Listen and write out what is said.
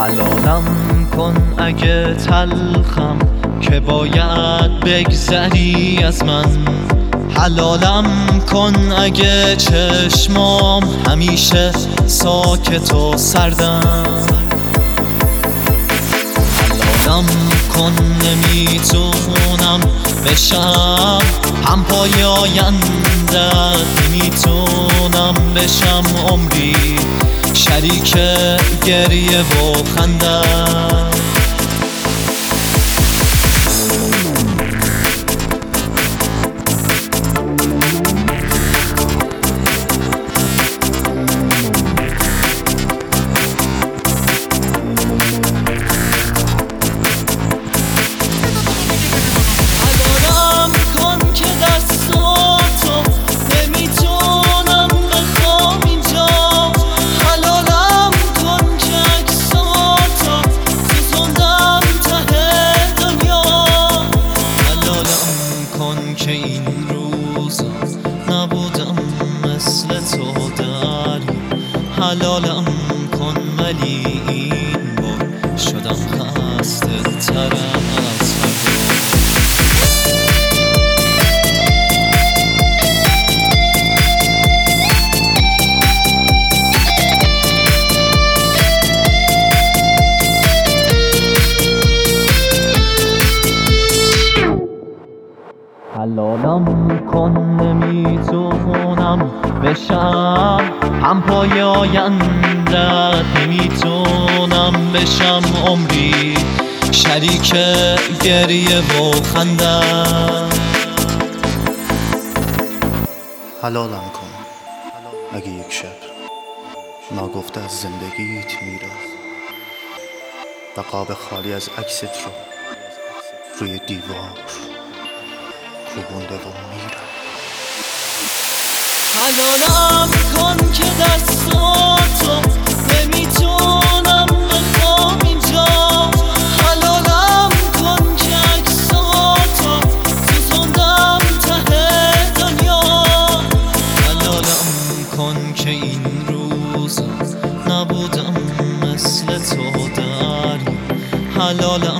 حلالم کن اگه تلخم که باید بگذری از من. حلالم کن اگه چشمام همیشه ساکت و سردن. حلالم کن نمیتونم بشم همپای آیندت، نمیتونم بشم عمری شریک گریه و خندت. که این روزا نبودم مثل تو داری. حلالم کن ولی این بار شدم خسته تر از حلالم کن نمیتونم بشم همپای آیندت، نمیتونم بشم عمری شریک گریه و خندت. حلالم کن اگه یک شب ناگفته از زندگیت میرم و قاب خالی از عکست رو روی دیوار کوبونده و میرم. حلالم کن که دستاتو نمیتونم بخوام اینجا. حلالم کن که عکساتو سوزوندم ته دنیا. حلالم کن که این روزا نبودم مثل تو داری. حلالم